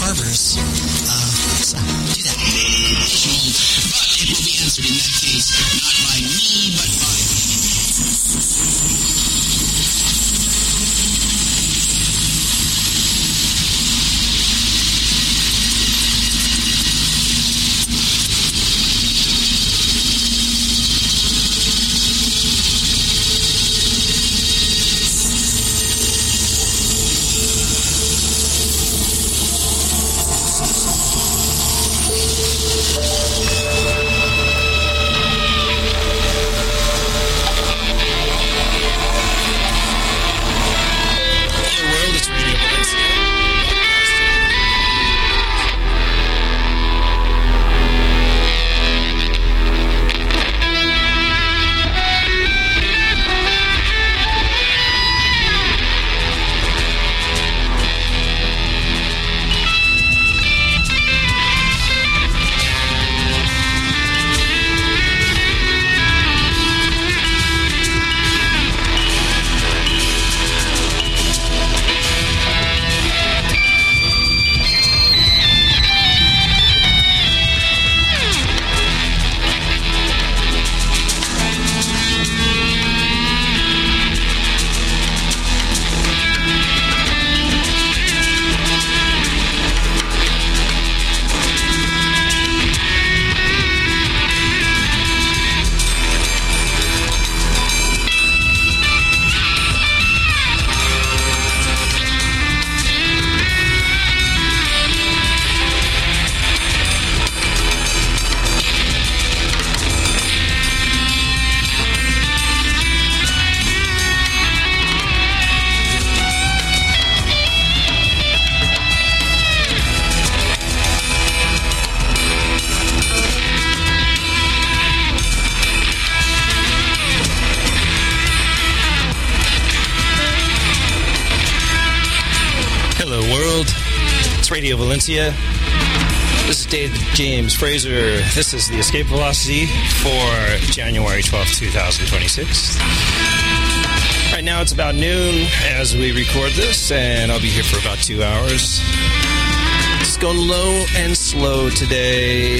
Harbors. So, do that. But it will be answered in that case, not by me, but by... Radio Valencia. This is Dave James Fraser. This is the Escape Velocity for January 12th, 2026. Right now it's about noon as we record this, and I'll be here for about 2 hours. It's going low and slow today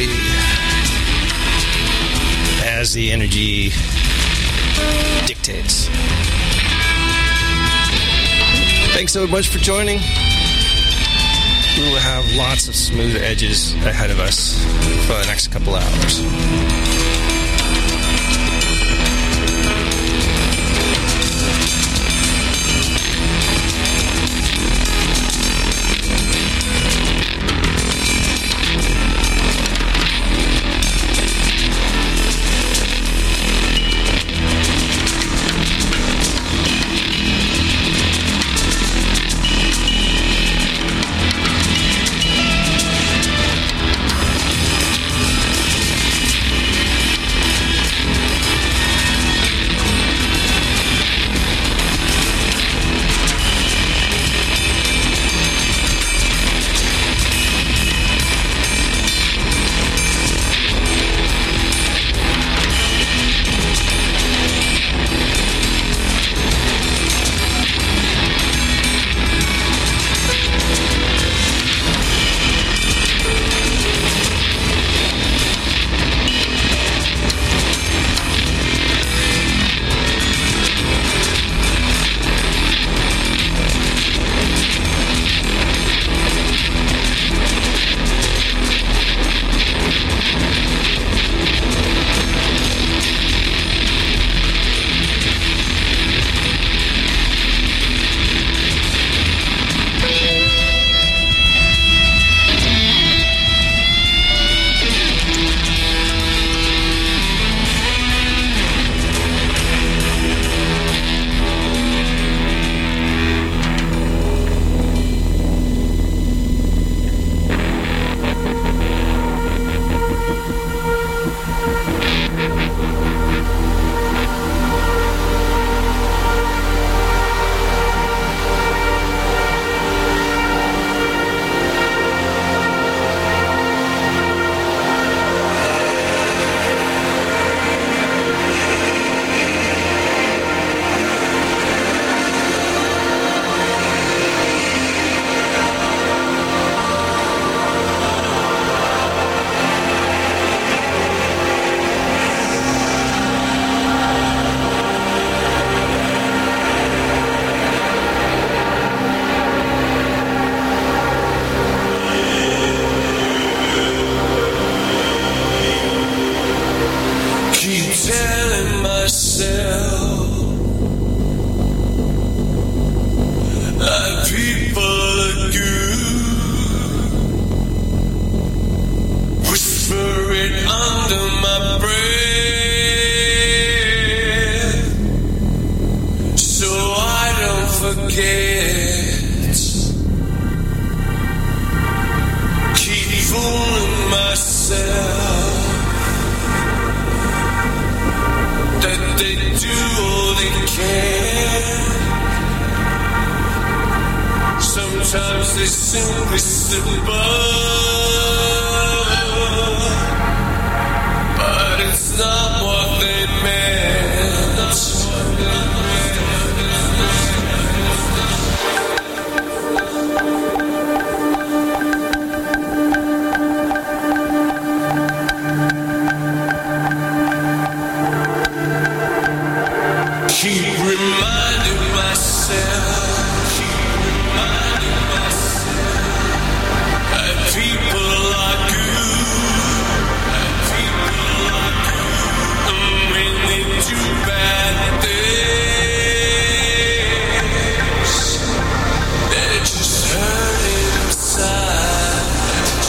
as the energy dictates. Thanks so much for joining. We will have lots of smooth edges ahead of us for the next couple hours. forget. Keep fooling myself that they do all they can. Sometimes they simply slip by, but it's not what they meant. Keep reminding myself that people like you, and when they do bad things, they're just hurting inside.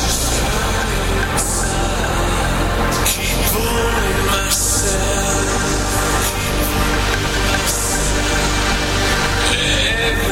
Keep fooling myself.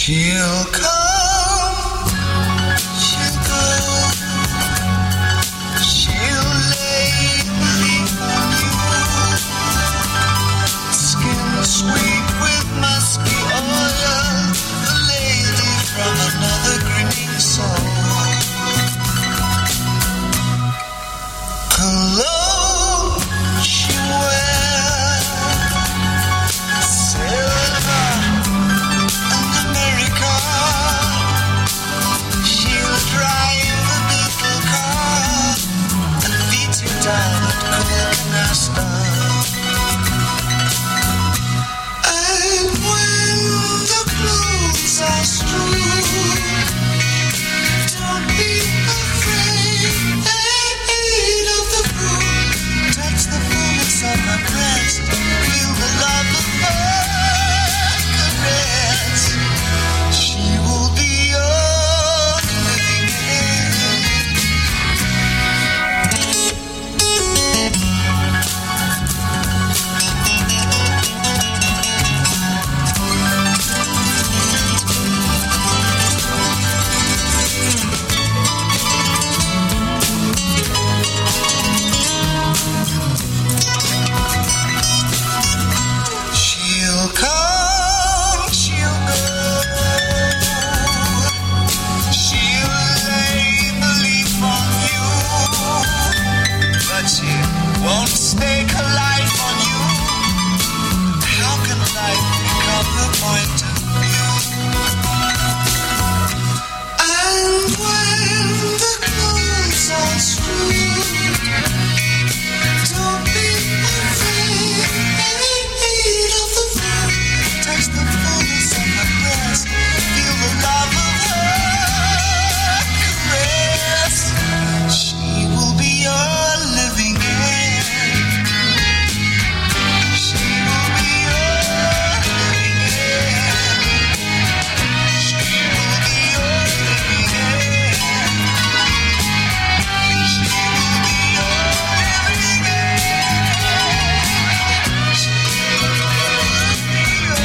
She'll come, she'll go, she'll lay beneath on you, skin sweet with musky oil, the lady from another grinning soul. Cologne she wears, silver and America. She'll drive the little car and beat you down at Colcanasta. And when the clothes are strewn, don't be afraid of the moon. Touch the fullness of her breast, feel the love of her caress. She will be your living She'll come, she'll go, she'll lay belief on you, but she won't stake her life on you. How can life become the point of view? And when the clothes are strewn, don't be afraid of the moon. Touch the fullness of her breast, feel the love of her caress. She will be your living end. She will be your living end. She will be your living end. She will be your living end. She will be your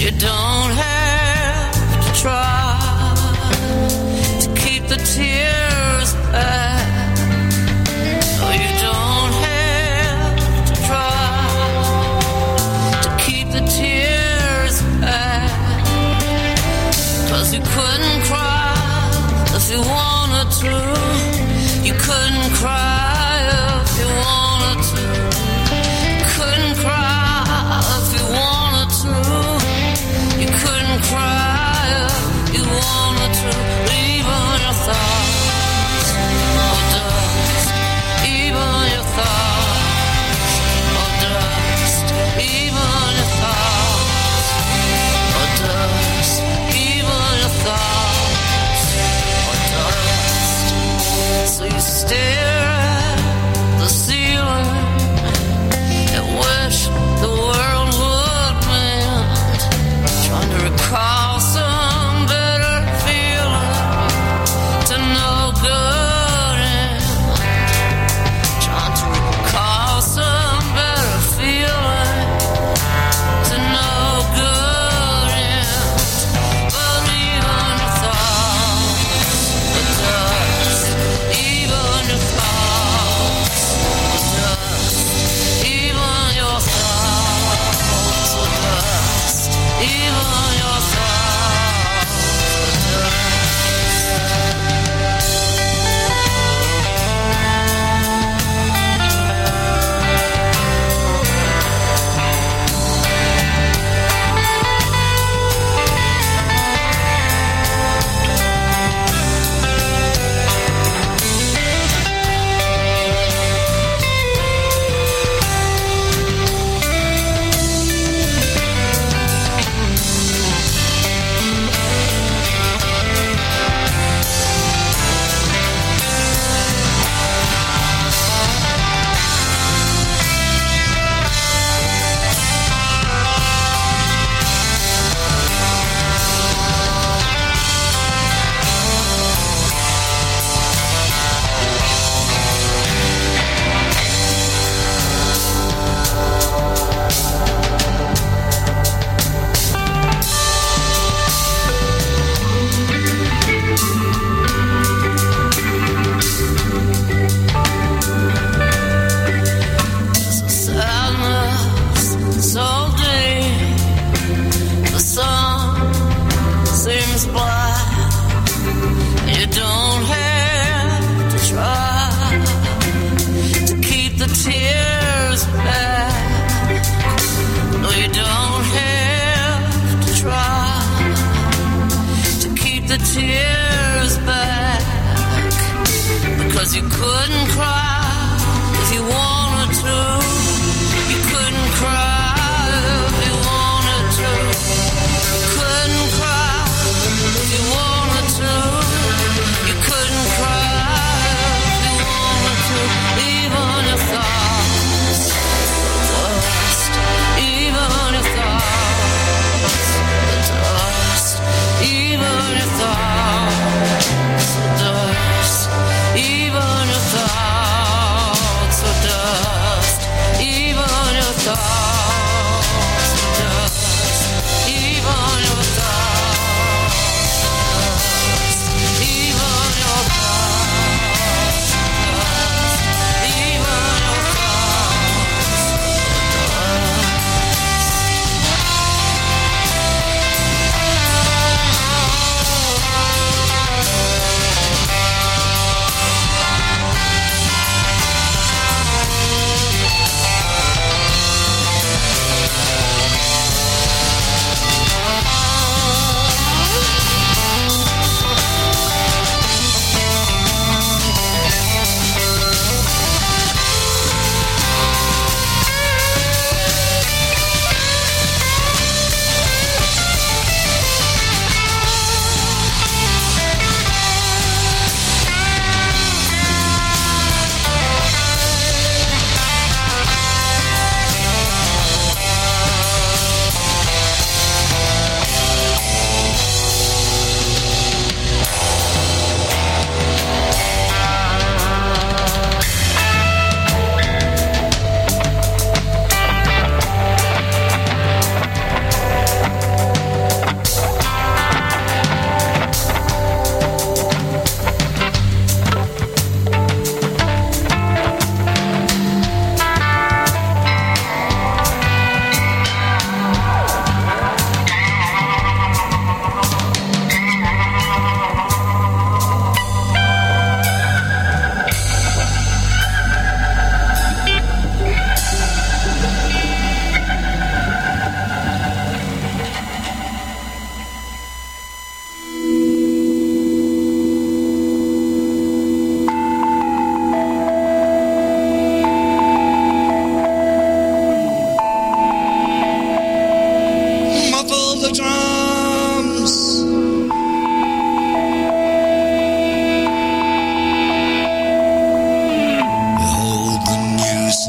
You don't have to try to keep the tears back. No, you don't have to try to keep the tears back. 'Cause you couldn't cry if you wanted to. You couldn't cry if you wanted to. You couldn't cry if you wanted to. You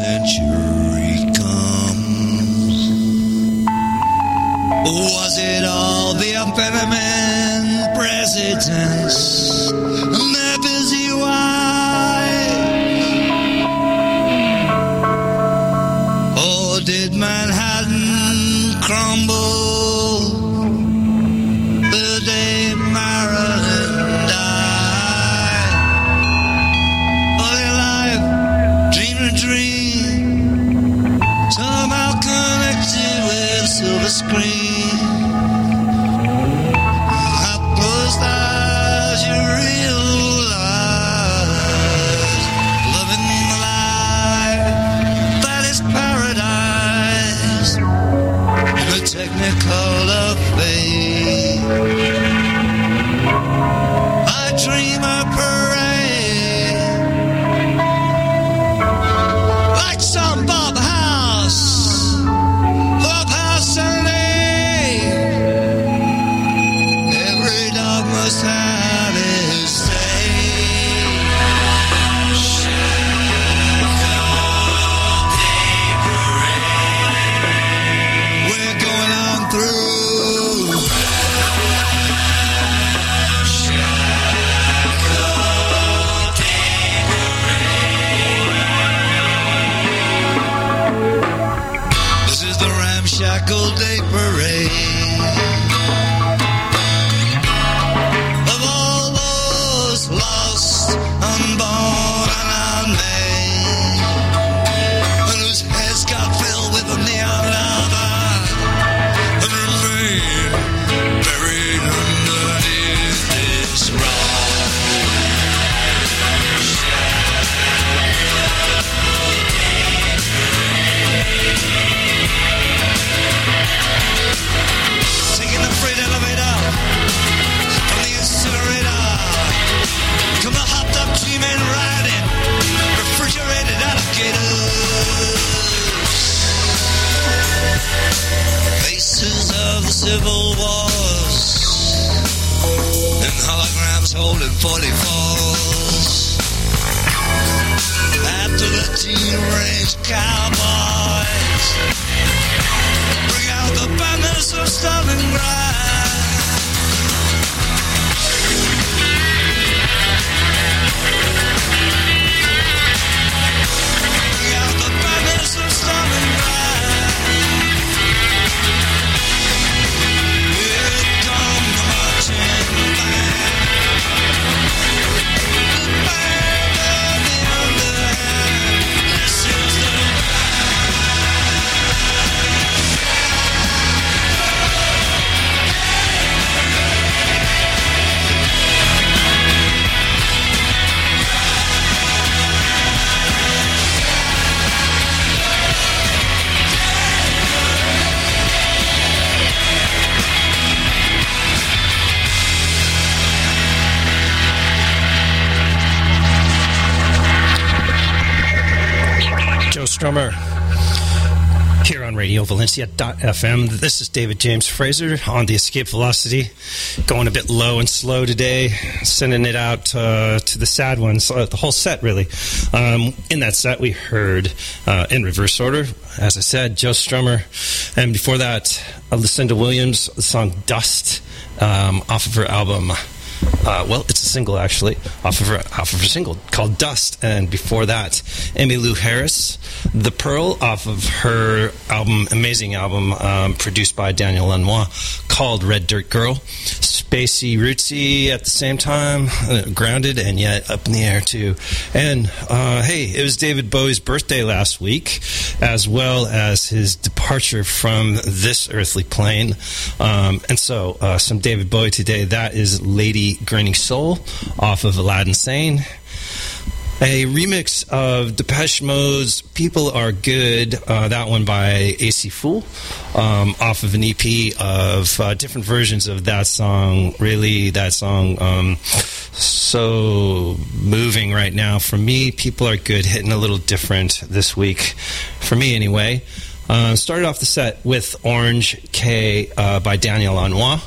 century comes. Was it all the unfeminine presidents and their busy wives? Or did Manhattan crumble the day Marilyn died? Only life, dream a dream, somehow connected with silver screen. Technicolor fade. I dream a parade like some Bob House Sunday. Every dog must have his day. We're going on through. This is the ramshackle day parade of all those lost, unborn, and unmade, and whose heads got filled with a neon lava and remain buried underneath this rock. Taking the freight elevator from the incinerator, come the hopped up G-men riding refrigerated alligators. Faces of the civil wars and holograms holding 44s. After the teen-range cowboys bring out the banners of Stalingrad. Bring out the banners of Stalingrad. Here come the marching band. The band of the underhand. This is the Joe Strummer here on Radio Valencia.fm. This is David James Fraser on the Escape Velocity. Going a bit low and slow today, sending it out to the sad ones, the whole set really. In that set we heard, in reverse order, as I said, Joe Strummer. And before that, Lucinda Williams, the song Dust, off of her album. Well, it's a single actually, off of her single called Dust. And before that, Emmylou Harris, The Pearl, off of her album, amazing album, produced by Daniel Lanois, called Red Dirt Girl. Spacey, rootsy at the same time, grounded and yet up in the air too. And hey, it was David Bowie's birthday last week, as well as his departure from this earthly plane. And so some David Bowie today. That is Lady Grinning Soul off of Aladdin Sane. A remix of Depeche Mode's People Are Good, that one by AC Fool, off of an EP of different versions of that song. Really, that song, so moving right now. For me, People Are Good, hitting a little different this week. For me, anyway. Started off the set with Orange K by Daniel Lanois.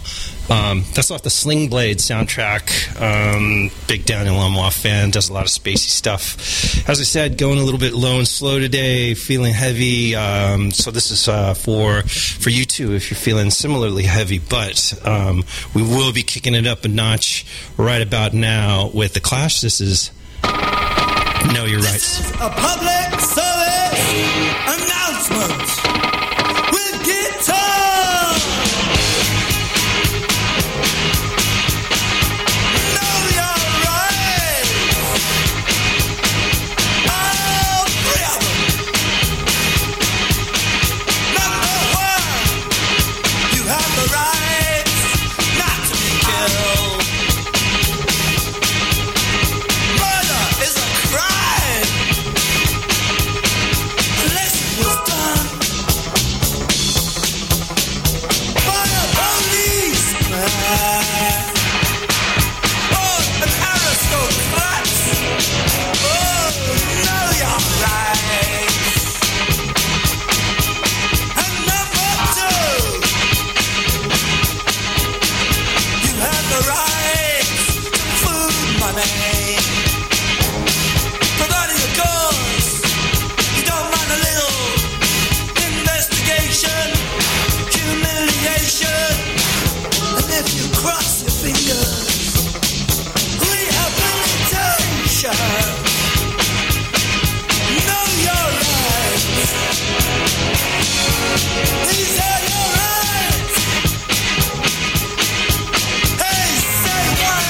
That's off the Sling Blade soundtrack. Big Daniel Lanois fan, does a lot of spacey stuff. As I said, going a little bit low and slow today, feeling heavy. So this is for you too if you're feeling similarly heavy. But we will be kicking it up a notch right about now with The Clash. This is Know Your Rights. This is a public service announcement with guitar. Know your rights. All three of them. Number one, you have the right not to be killed. Murder is a crime unless it was done by a policeman or an aristocrat. Oh, know your rights. And number two, you have the right to food money. Providing, of course, you don't mind a little investigation, humiliation, and if you cross your fingers, rehabilitation. Know your rights. These are your rights. Hey, say what?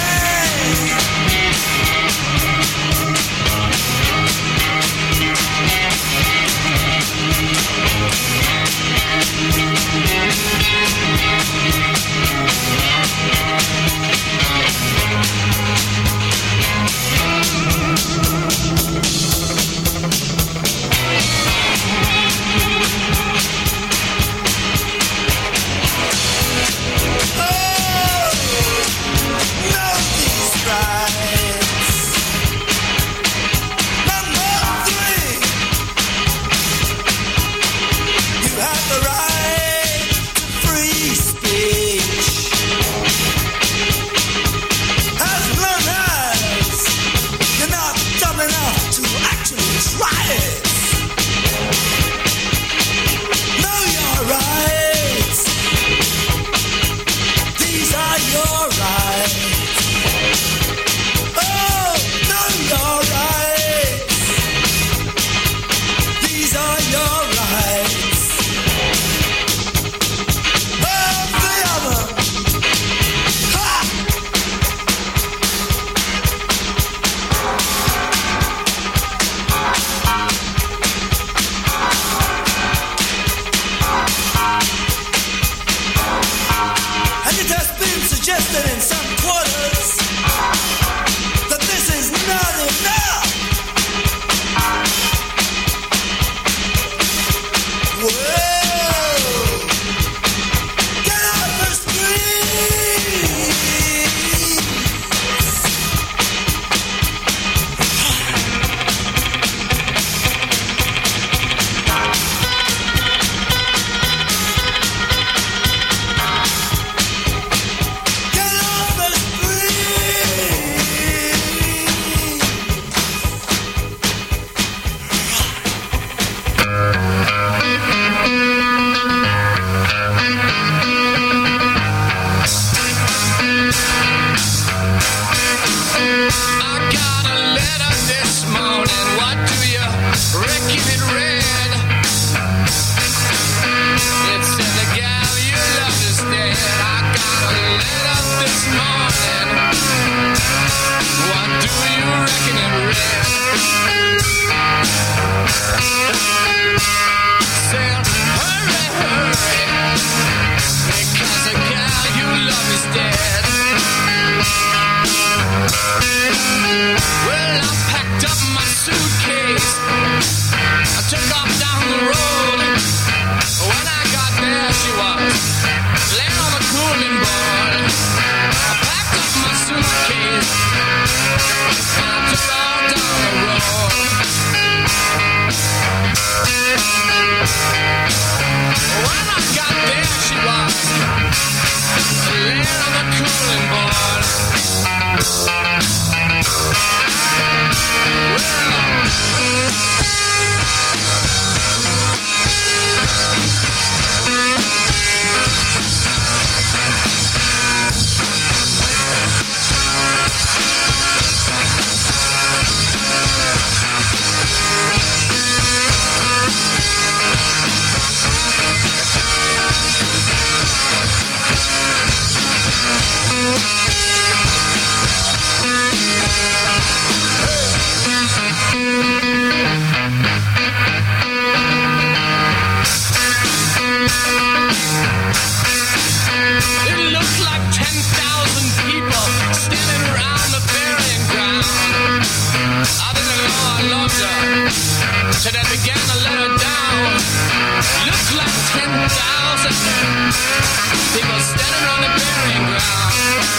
People standing on the burying ground.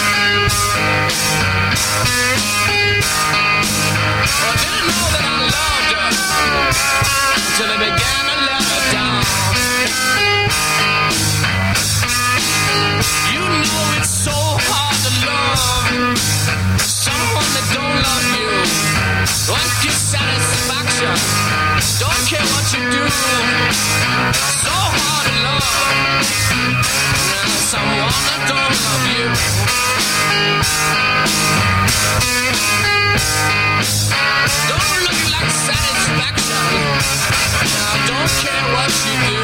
Well, I didn't know that I loved her until I began to let her down. You know it's so hard to love someone that don't love you. Won't give satisfaction, don't care what you do. So hard to love someone that don't love you. Don't look like satisfaction, don't care what you do.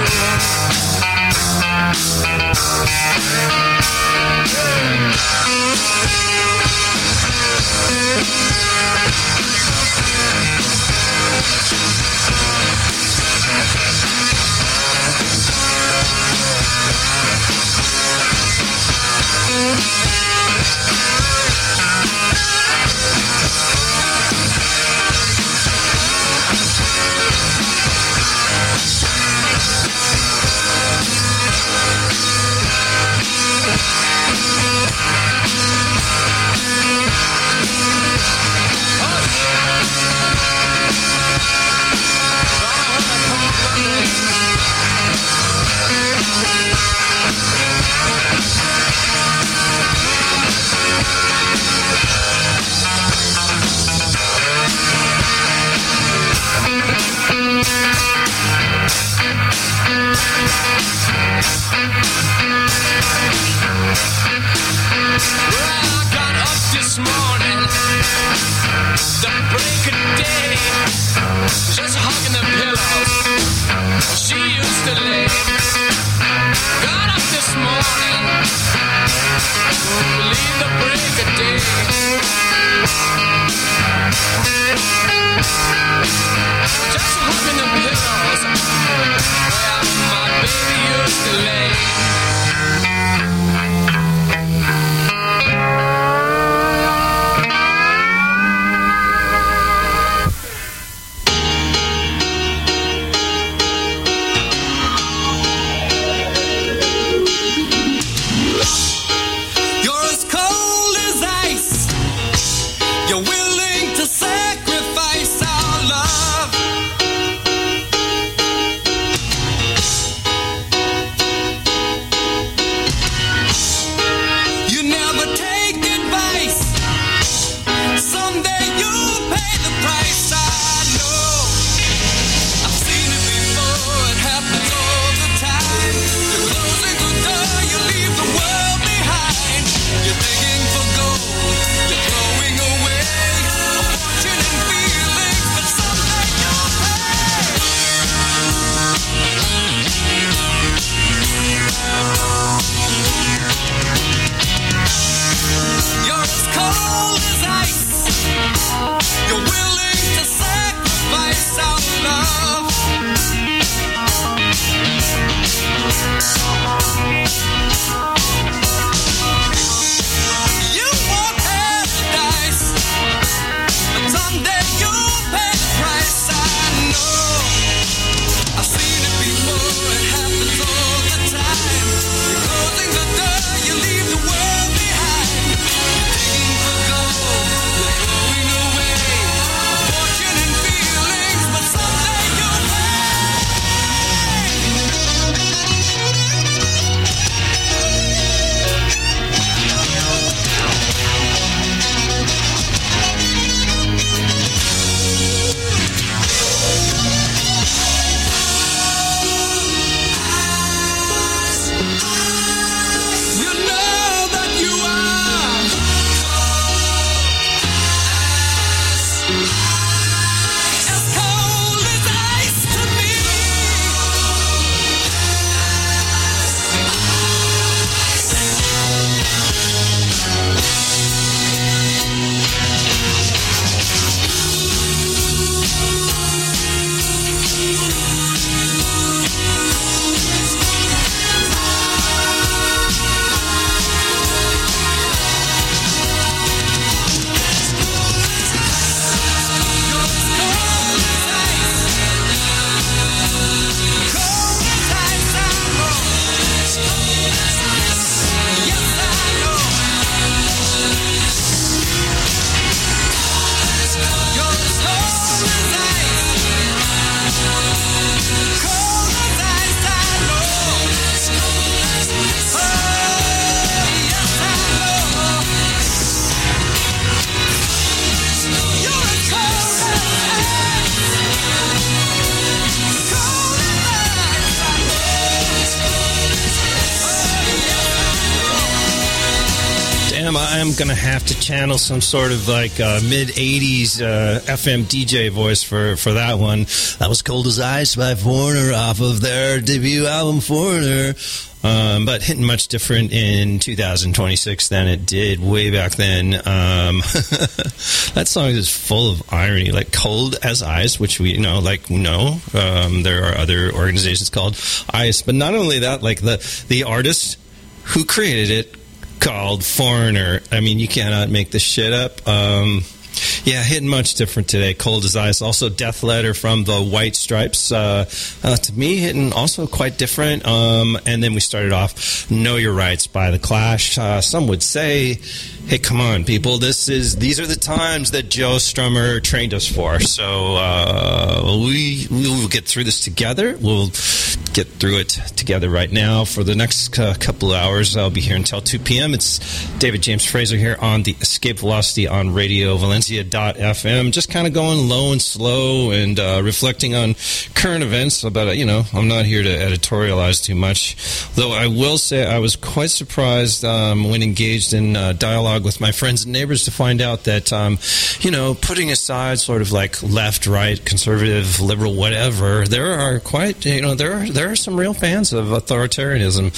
time, I am going to have to channel some sort of like mid-'80s FM DJ voice for that one. That was Cold as Ice by Foreigner off of their debut album, Foreigner. But hitting much different in 2026 than it did way back then. That song is full of irony, like Cold as Ice, which we know. There are other organizations called ICE, but not only that, like the artist who created it called Foreigner. I mean, you cannot make this shit up. Yeah, hitting much different today. Cold as Ice. Also, Death Letter from the White Stripes. To me, hitting also quite different. And then we started off Know Your Rights by The Clash. Some would say, hey, come on, people. These are the times that Joe Strummer trained us for. So we will get through this together. We'll get through it together right now. For the next couple of hours, I'll be here until 2 p.m. It's David James Fraser here on the Escape Velocity on Radio Valencia.fm. Just kind of going low and slow and reflecting on current events. But, I'm not here to editorialize too much. Though I will say I was quite surprised when engaged in dialogue with my friends and neighbors to find out that, putting aside sort of like left, right, conservative, liberal, whatever, there are quite, there are some real fans of authoritarianism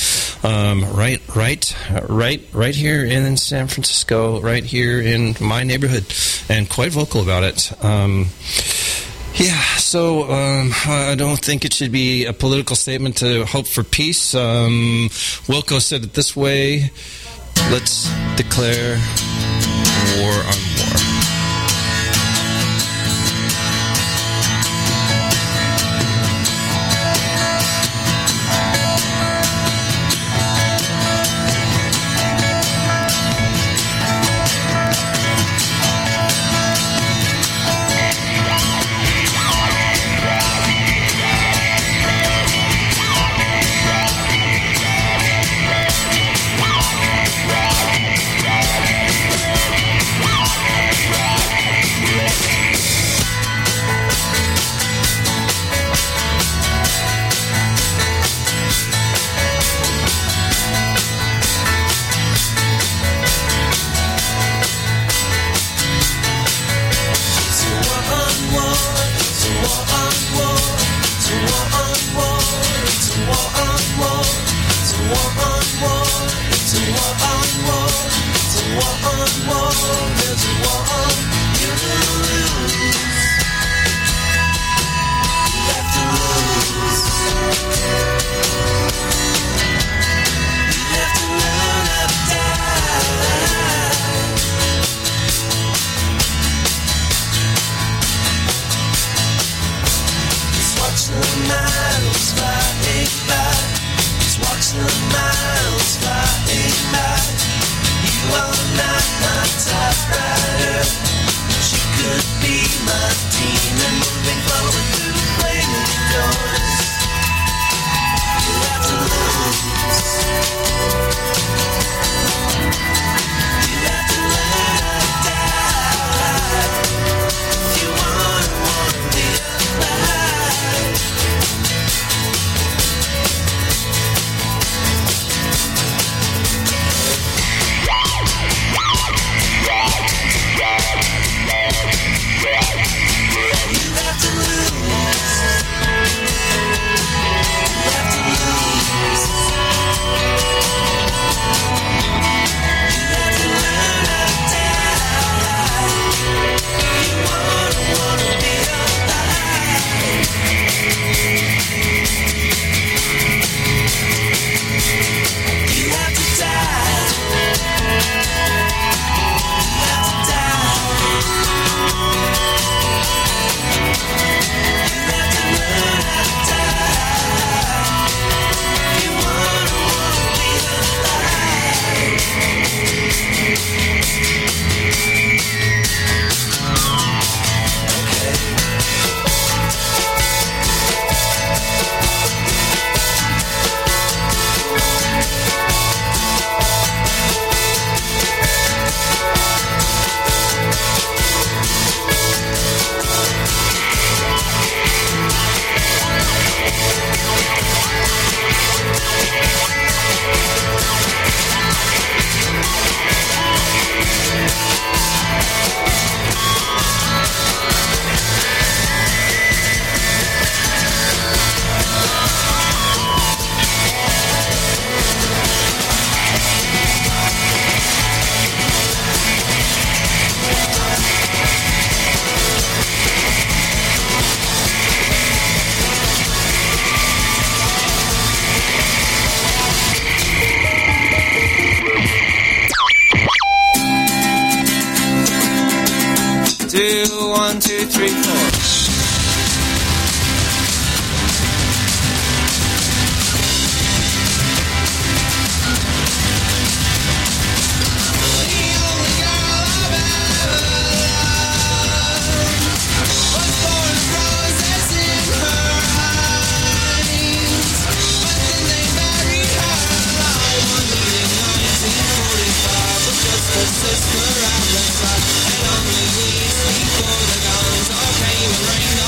right here in San Francisco, right here in my neighborhood, and quite vocal about it. So I don't think it should be a political statement to hope for peace. Wilco said it this way: let's declare war on war. 1, 2, 3, 4. Sister out the side, and only we speak for the guns. Okay, the rain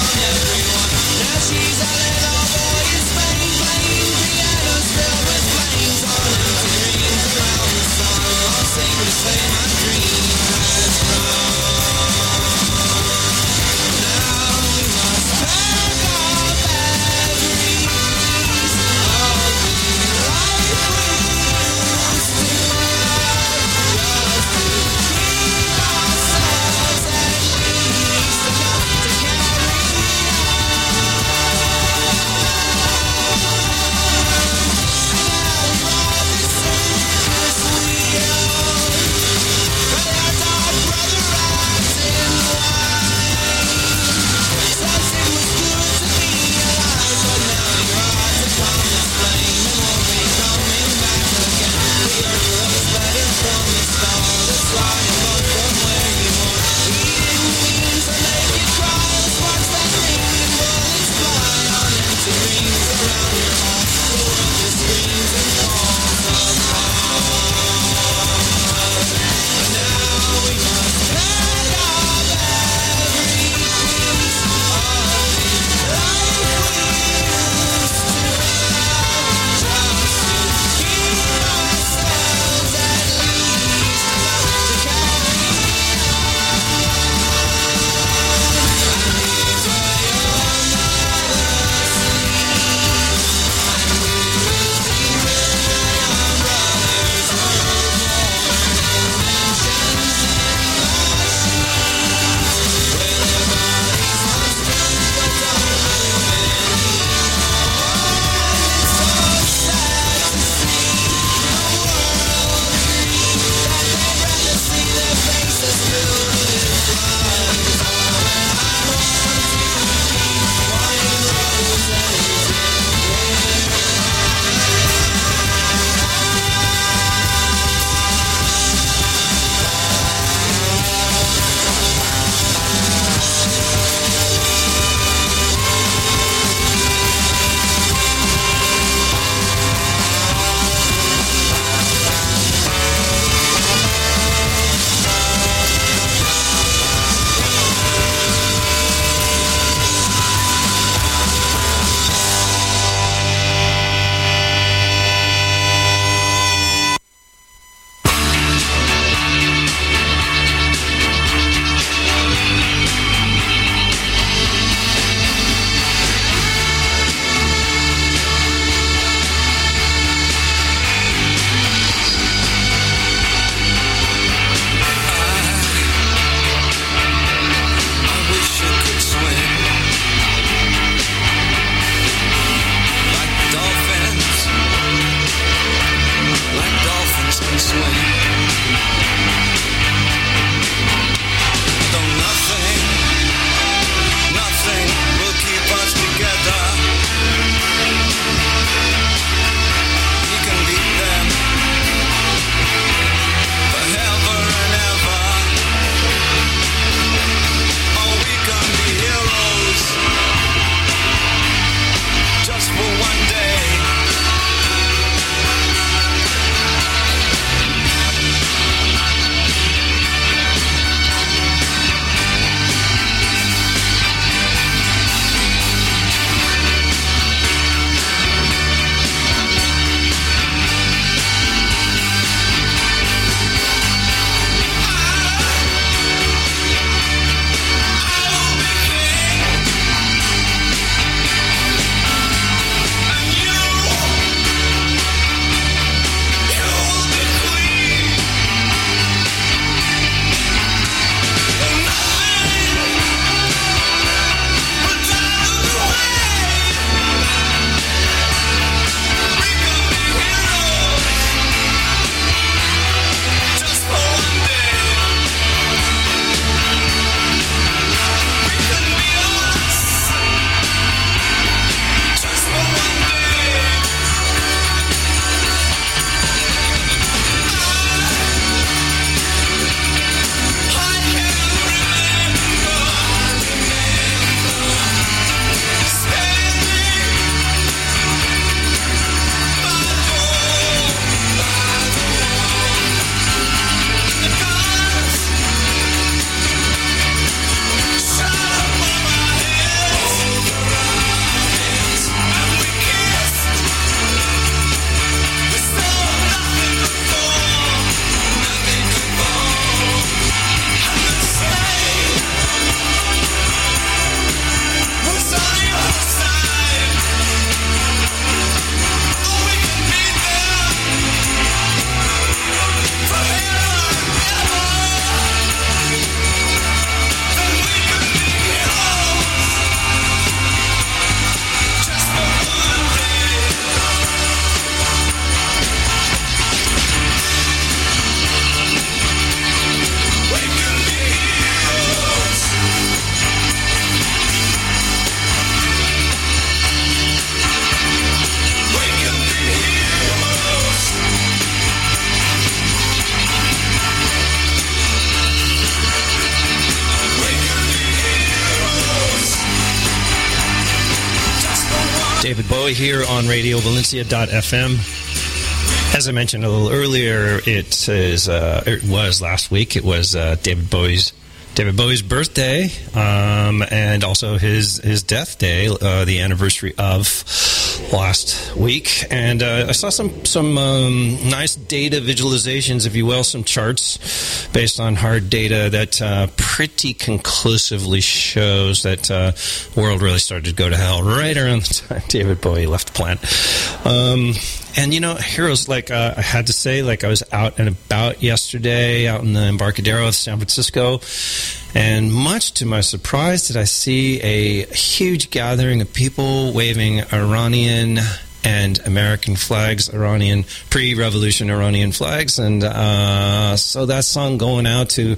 David Bowie here on RadioValencia.fm. As I mentioned a little earlier, it was last week. It was David Bowie's birthday, and also his death day, the anniversary of last week. And I saw some nice data visualizations, if you will, some charts based on hard data that pretty conclusively shows that the world really started to go to hell right around the time David Bowie left the planet. And, you know, heroes, like I had to say, like I was out and about yesterday, out in the Embarcadero of San Francisco, and much to my surprise did I see a huge gathering of people waving Iranian and American flags, Iranian, pre-revolution Iranian flags. And so that song going out to,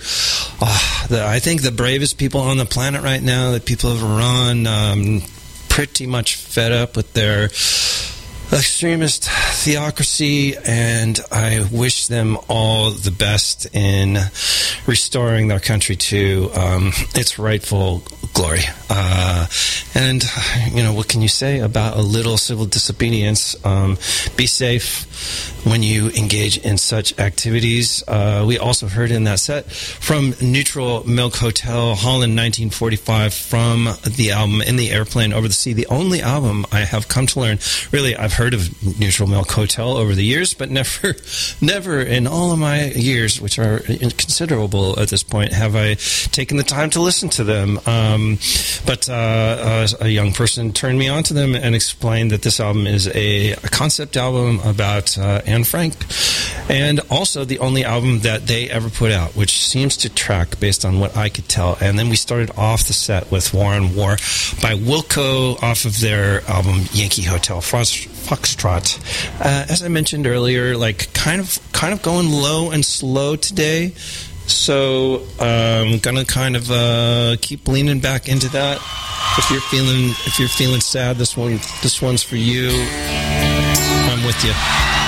I think, the bravest people on the planet right now, the people of Iran, pretty much fed up with their extremist theocracy, and I wish them all the best in restoring their country to its rightful glory. And, you know, what can you say about a little civil disobedience? Be safe when you engage in such activities. We also heard in that set from Neutral Milk Hotel, Holland, 1945, from the album In the Airplane Over the Sea, the only album I have come to learn. Really, I've heard of Neutral Milk Hotel over the years, but never in all of my years, which are considerable at this point, have I taken the time to listen to them. But a young person turned me on to them and explained that this album is a concept album about Anne Frank, and also the only album that they ever put out, which seems to track based on what I could tell. And then we started off the set with War on War by Wilco off of their album Yankee Hotel Foxtrot. As I mentioned earlier, like kind of going low and slow today. So I'm gonna kind of keep leaning back into that. If you're feeling sad, this one's for you. I'm with you.